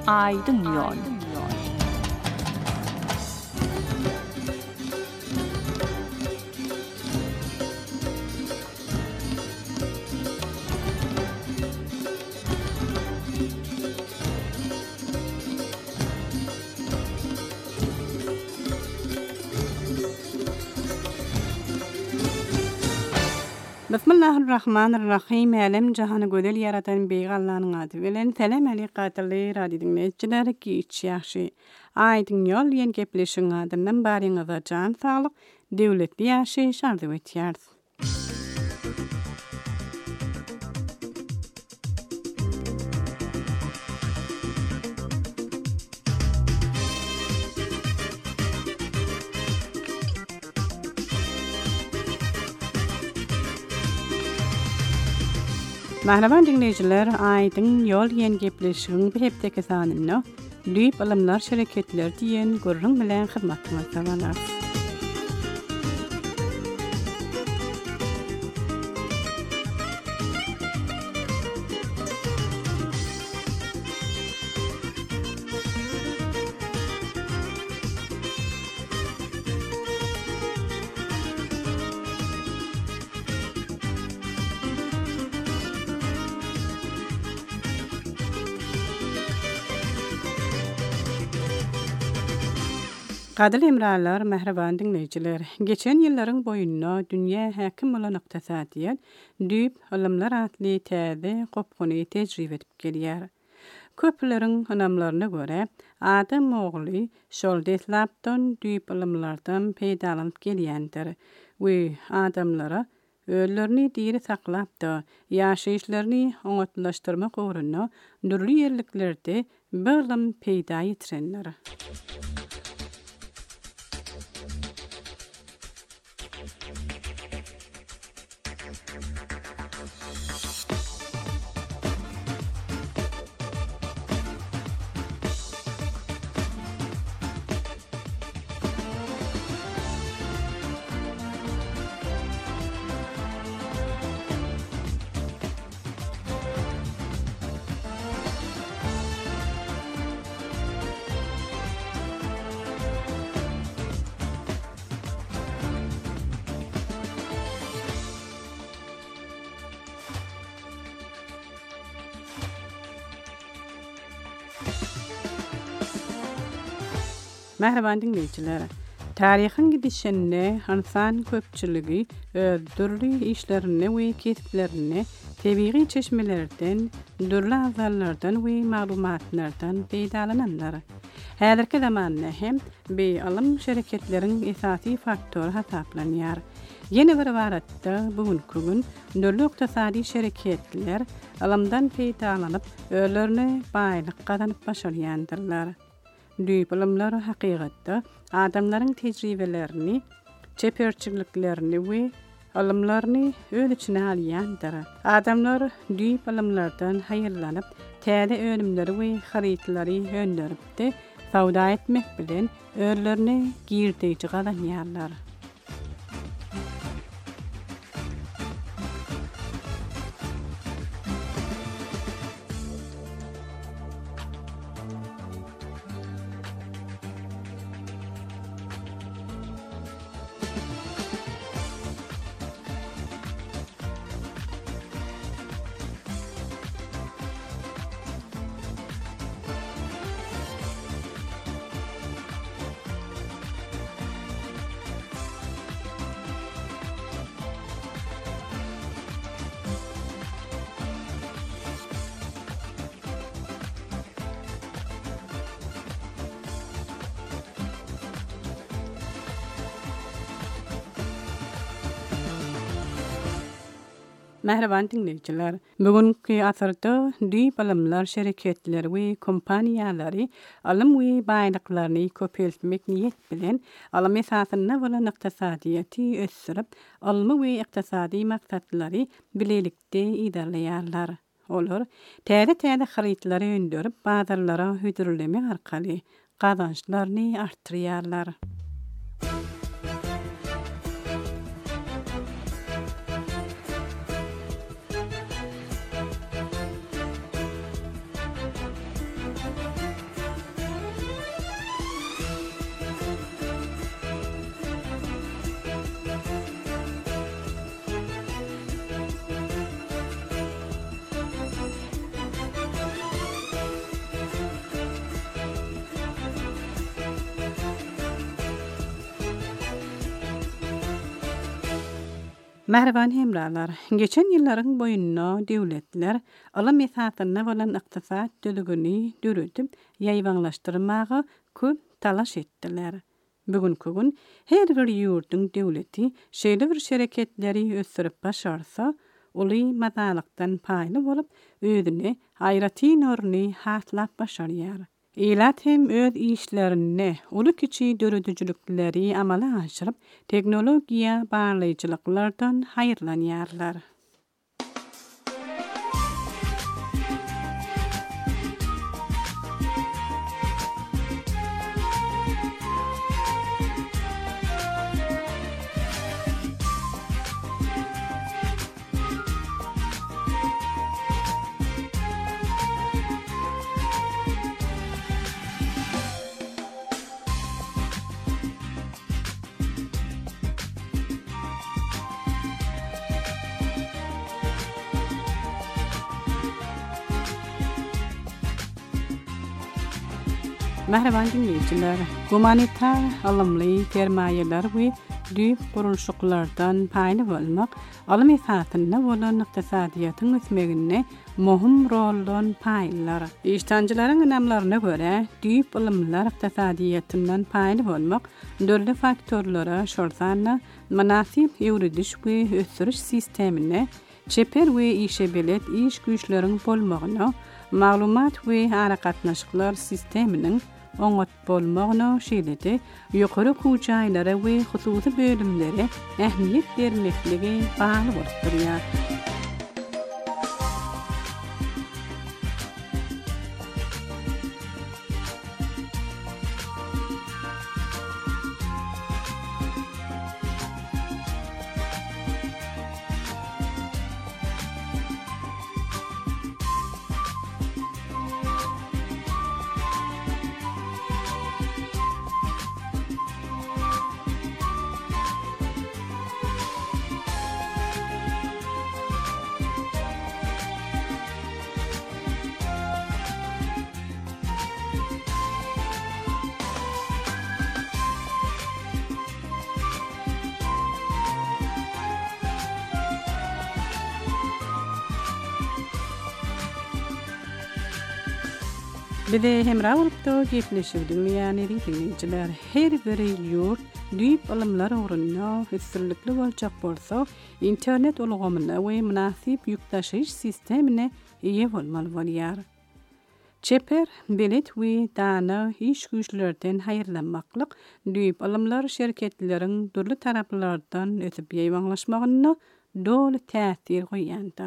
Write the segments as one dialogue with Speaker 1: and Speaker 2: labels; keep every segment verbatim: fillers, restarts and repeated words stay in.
Speaker 1: Aydın yol.
Speaker 2: Bismillahirrahmanirrahim. Alem jahanı gödel yaratan beýgallanyň ady bilen selam aleykatyly radio dinleýijiler giç ýaşy. Aýdyň ýol ýen gepleşiň adymdan baryňyza jan saglyk, döwletli ýaşy şardy etýär. Merhaba dinleyiciler, Aydın Yol ýen gepleşigiň bir hepdeki sanyny Düýp Ilymlar şereketleri diýen gurrun bilen hyzmatynızda bolar. Gadil emralar, mehriban dinleyijiler. Geçen ýyllaryň boýunda dünýä häkim bolan ykdysadyýat Düýp Ilymlar atly täze gopguny tejribe edip gelýär. Köpleriň anamlaryna görä, adam ogly şol deslapdan Düýp Ilymlardan peýdalanyp gelýändir. We adamlara öllerini diri saklapda, ýaşaýyşlaryny oňatlaşdyrmak ugrunda nurly ýerliklerde bir peýda ýetirenler. Merhaba dinleyijiler. Taryhyň gidişinde insan köpçüligi öldürli işlerini we kesiplerini tebiği çeşmelerden, dürli azallardan we maglumatlardan peýdalananlar. Häzirki zamanda hem beýalym şereketleriň esasy faktory hasaplanýar. Ýene bir waratda bugünkü gün dürli ykdysady şereketler alymdan peýdalanyp, öllerini baýlyk gazanyp başarýandyrlar. Düýp Ilymlar hakykatda adamlaryň tejribelerini, çeperçiliklerini we alymlaryny öz içine alýandyr. Adamlar Düýp Ilymlardan haýyrlanyp, täze önümleri we harytlary öňderipdi, sawda etmek bilen öllerini girdeýi galanýarlar. Merhaban dinleyijiler. Bugünkü asyrda Düýp Ilymlar şereketleri we kompaniýalary alym we baýlyklaryny köpeltmek niýet bilen alym esasyna bolan ykdysadyýaty ösürip, almy we ykdysady maksatlary bilelikde iderleýärler. Olar täze-täze harytlary öňderip, bazarlara hüdürlemek arkaly gazançlaryny artdyrýarlar. Merhaban hemralar. Geçen ýyllaryň boýunda döwletler alym mesatyna bolan ykdysat dölügini dürütip ýaýwanlaşdyrmagy köp talaş etdiler. Bugünkü gün her bir ýurduň döwleti şeýle bir şereketleri ösürip başarsa, uly mazalykdan paýly bolup özüne haýraty nurny hatlap başarýar. Eýlat hem öz işlerini, uly kiçi dörüdüjülükleri amala aşyryp, teknologiýa baglyjylyklardan haýyrlanýarlar. Merhaban dinleyijiler. Humanitar alymly termaýalar we düýp gurulşyklardan paýly bolmak, alym esatyna bolan ykdysadyýatyň ösmegine möhüm roldan paýlylar. İştanjylaryň ynamlaryna görä, düýp alymlar ykdysadyýatyndan paýly bolmak, dörli faktorlara şortana manasyp ýurduş we ösdüriş sistemine, çeper we işebelet iş güýçleriň bolmagyna, maglumat we harakatnaşyklar sisteminiň oňat bolmagyna şeýledi, ýokary kujaýlara we hususy bölümlere ähmiýet bermekligi bagly bolup durýar. Bide hemra bolup da gepleşirdim ýani dinleyijiler. Her bir ýurt düýp alymlar ugruna üstünlikli boljak bolsa, internet ulgamyna we munasyp ýükdaşyş sistemine ýe bolmaly bolýar. Çeper, belet we dana iş güýçlerden haýyrlanmaklyk düýp alymlar şerketleriň dürli taraplardan ötüp ýaýwanlaşmagyna doly täsir goýandyr.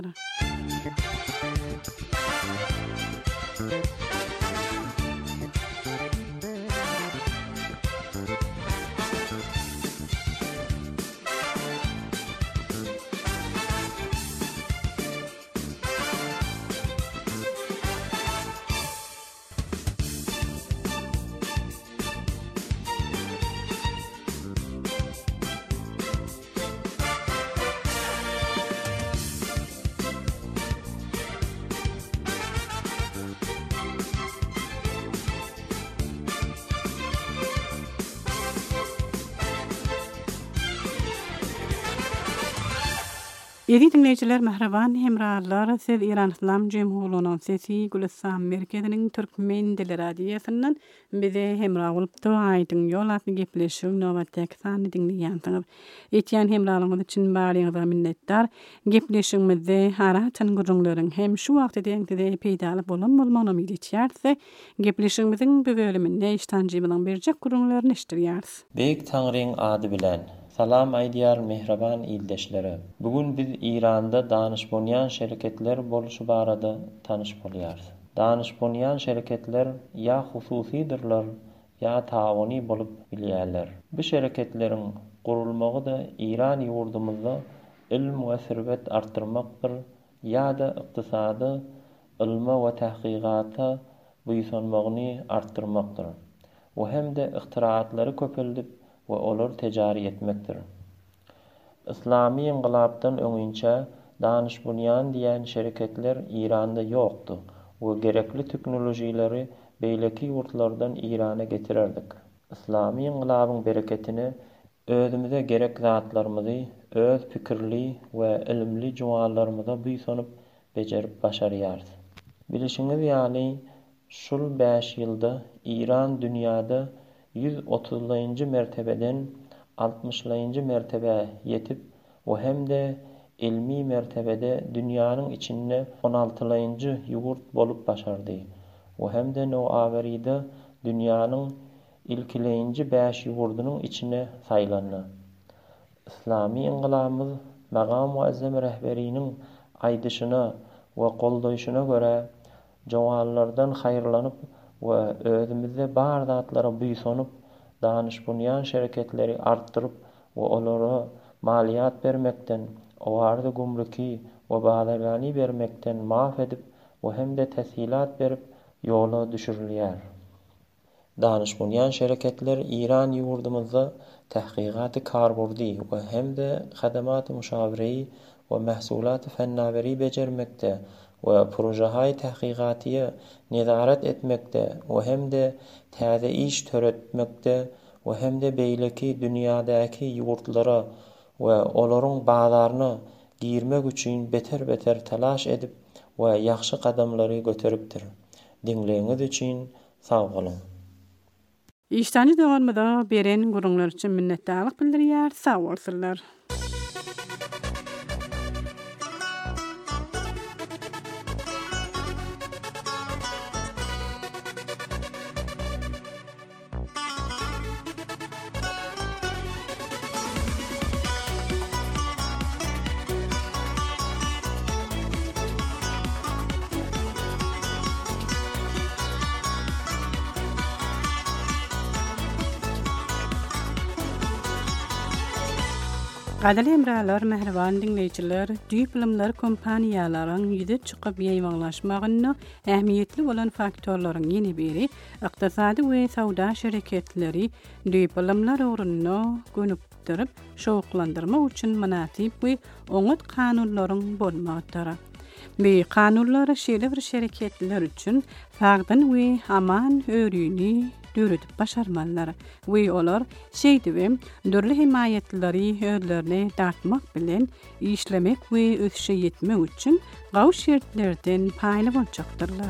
Speaker 2: Ýedi dinleyijiler merhaban hemralar, siz İran İslam Jemhuriyetining sesi Gülistan merkeziniň türkmen dili radiýasyndan bize hemra bolup da aýdyň ýol atly gepleşik nowatdaky sany dinleýänsiňiz. Etýän hemralyňyz üçin barlygyňyza minnetdar. Gepleşigimizde haratan gurulmaryň hem şu wagtda deňde peýdaly bolan bolmagyny bilýärse, gepleşigimiziň bu bölüminde iştanjy bilen berjek gurulmaryny iştirýäris.
Speaker 1: Beýik Taňryň ady bilen salam aýdýar mehriban ildeşlere. Bugün biz İranda danışmanyan şirketler boluşy barada tanyş bolýarys. Danışmanyan şirketler ya hususidirler ya taawuny bolup bilýärler. Bu şirketleriň gurulmagy da İran ýurdumyzda ilm we serwet artdyrmakdyr ýa-da ykdysady, ilme we tahqiqata buýsanmagyny artdyrmakdyr. We hem de ihtiratlary köpeldip we olar tejari etmekdir. İslami inqilabdan öňünçe danışmanyan diýen şirketler İranda ýokdy we gerekli teknolojiýleri beýleki ýurtlardan İrana getirerdik. İslami inqilabyň bereketini özümüze gerek zatlarymyzy öz pikirli we ilimli jogalarymyza buýsanyp bejerip başarýarys. Bilişiňiz ýaly şul beş ýylda İran dünýäde yüz otuzlynjy mertebeden altmışlynjy mertebe ýetip, o hemde ilmi mertebede dünýäniň içinde on altylynjy ýurt bolup başardy. O hemde Nowawery'de dünýäniň ilkilenji beş ýurdunyň içine saýlandy. İslami inqilabymyz Magam Muazzam rehberiniň aýdyşyna we goldaýyşyna görä jogalardan haýyrlanyp we özümizde bar zatlara buýsanyp danışmanyan şereketleri artdyryp we olara maliýat bermekden, owarda gumruky we bagdagany bermekden maaf edip we hemde teshilat berip ýola düşürilýär. Danışmanyan şereketler İran ýurdumyzda tahqiqaty karburdy we hemde hadamat-ı müşawireyi we mahsulat-ı fennaweri bejermekde we projehay tahqiqatyny nezaret etmekde we hemde täze iş töretmekde we hemde beýleki dünýädäki ýurtlara we olaryň baglaryny girmek üçin beter beter talaş edip we ýaxşy gadamlary göteripdir. Dinleýiňiz üçin sag bolun.
Speaker 2: İştany dogranmada beren gurullar üçin minnetdarlyk bildirýär. Sag bolsunlar. Gadal emralar, mehriban dinleýijiler, diplomlar kompaniýalaryň ýüze çykyp ýaýwanlaşmagyny ähmiýetli bolan faktorlaryň ýeni biri ykdysady we sowda şereketleri diplomlar ugrunda gönüpdirip şowuklandyrmak üçin manatip we oňat kanunlaryň bolmagydyr. Bu kanunlar şeýle bir şereketler üçin fagdyn we aman öýrüni döredip başarmalar we olar şeýdi we dörli himayetleri özlerine dartmak bilen işlemek we ösşe ýetmek üçin gaw şertlerden paýly boljaktyrlar.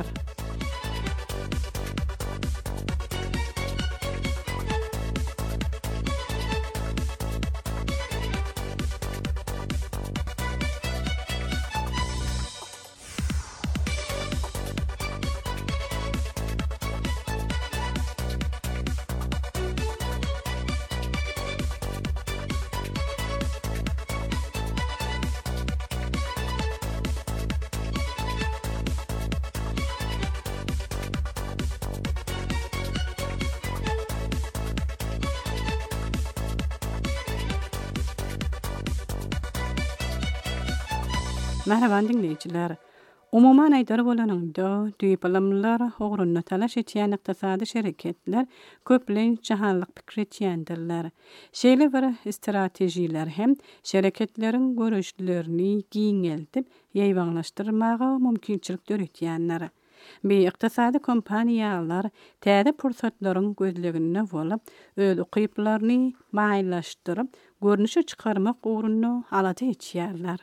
Speaker 2: Merhaban dinleyijiler. Umuman aýdar bolanynda diplomlar ogruny talaş etýän ykdysady şereketler köplen jahanlyk pikir etýändirler. Şeýle bir stratejiler hem şereketleriň görüşlerini giňeltip ýaýwanlaşdyrmagy mümkinçilik döretýänler. Bu ykdysady kompaniýalar täze pursatlaryň gözleginde bolup, öz ukyplaryny maýlaşdyryp, görnüşe çykarmak ogruny alady etýärler.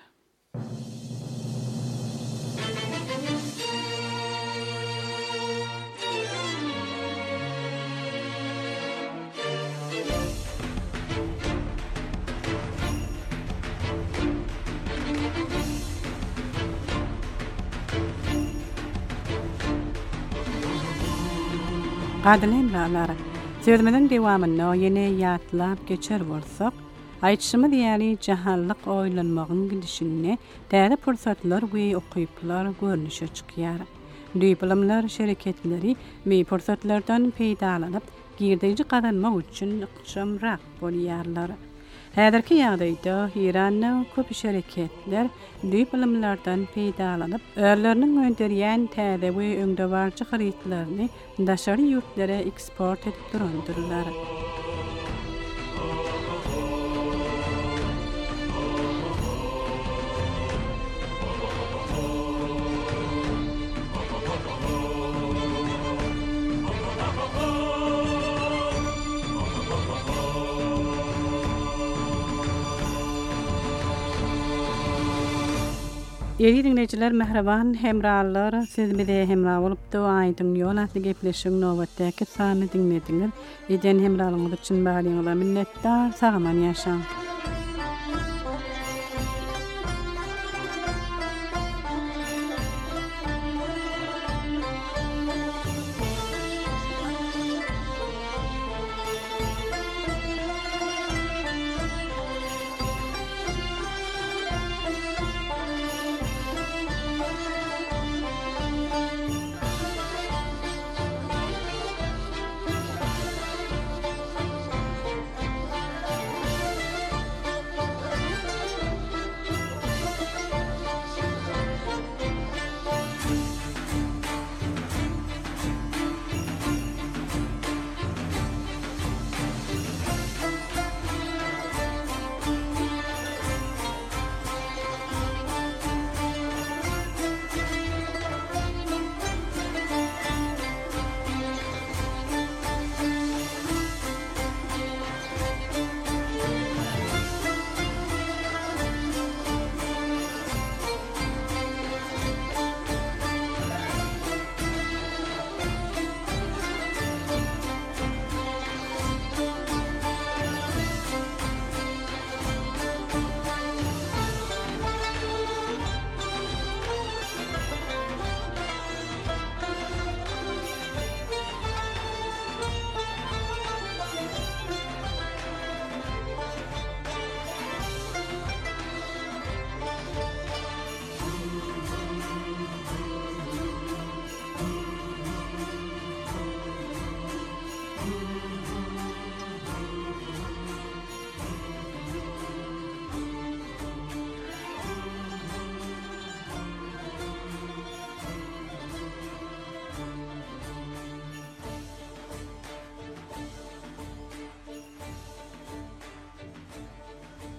Speaker 2: Gadal emralar, sözümizin dewamyna ýene ýatlap geçer bolsak, aýtşymy diýäli jahanlyk oýlanmagyň gidişine täze pursatlar we okyplar görnüşe çykýar. Diplomlar şereketleri bu pursatlardan peýdalanyp, girdeji kazanmak üçin ykşamrak bolýarlar. Häzirki ýagdaýda Iranyň köp şereketler diplomlardan peýdalanyp, özleriniň önderýän täze we öňde barça haritlaryny daşary ýurtlara eksport edip durandyrlar. Ýeri dinleýijiler mehreban hemrallar, siz bize hemra bolup da aýdyň ýol atly gepleşiň nowatdaky sany dinlediňiz. Eden hemralyňyz üçin barlygyňyza minnetdar, sagaman ýaşaň.